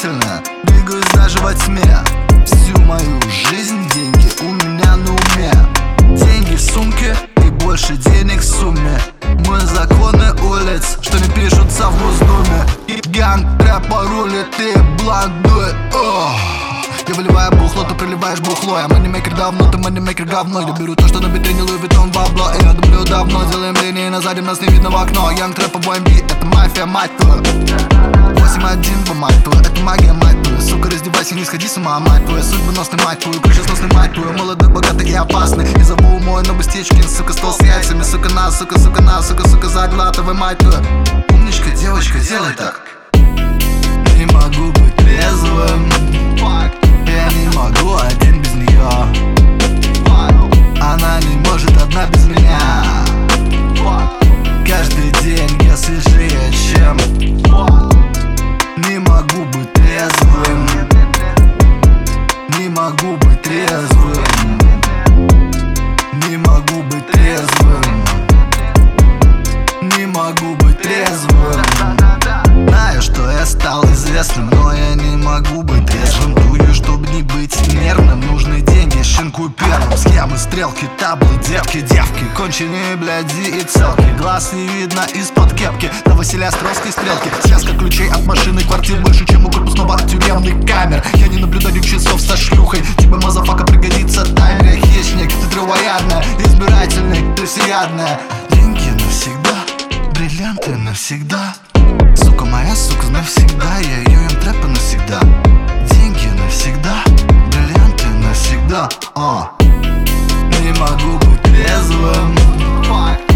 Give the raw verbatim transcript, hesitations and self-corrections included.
стремительно двигаюсь даже во тьме. Всю мою жизнь деньги у меня на уме. Деньги в сумке и больше денег в сумме. Мы законы улиц, что не пишутся в Госдуме. И ганг рэпа рулит, ты бланк дует. Я выливаю бухло, ты проливаешь бухло. Я манимейкер давно, ты манимейкер говно. Я беру то, что на бедре не Луи Виттон бабло. И я думаю давно, делаем линии на заднем, нас не видно в окно. Янг трэп по эм би, это мафия, мать твою. восемь один, по мать твою, это магия, мать твою. Сука, раздевайся, не сходи с ума, мать твою. Судьбоносный, мать твою, крышесносный, мать твою. Молодой, богатый и опасный. Не забыл мой Новостечкин, сука, стол с яйцами. Сука, на, сука, сука, на, сука, сука, заглатывай, мать твою. Умничка, девочка, делай так. Не могу быть трезвым, я не могу один без нее. Она не может одна без меня. Каждый день я свежее, чем. Не могу быть трезвым. Не могу быть трезвым. Не могу быть трезвым. Не могу быть трезвым. Знаю, что я стал известным, но я не могу быть трезвым. Дую, чтобы не быть нервным. Нужны деньги, шинкую первым. Схемы, стрелки, таблы, девки, девки. Конченые, бляди и целки. Глаз не видно из-под кепки. До Василия Островской стрелки. Связка ключей от машины, квартир больше, чем у корпусного тюремных камер. Я не наблюдаю часов со шлюхой. Тебе, мазафака, пригодится таймер. Хищник, ты травоядная, избирательный, ты всеядная. Деньги навсегда, бриллианты навсегда. Сука моя, сука, навсегда. Я ее им трэпа навсегда. Деньги навсегда, бриллианты навсегда. О. Не могу быть трезвым.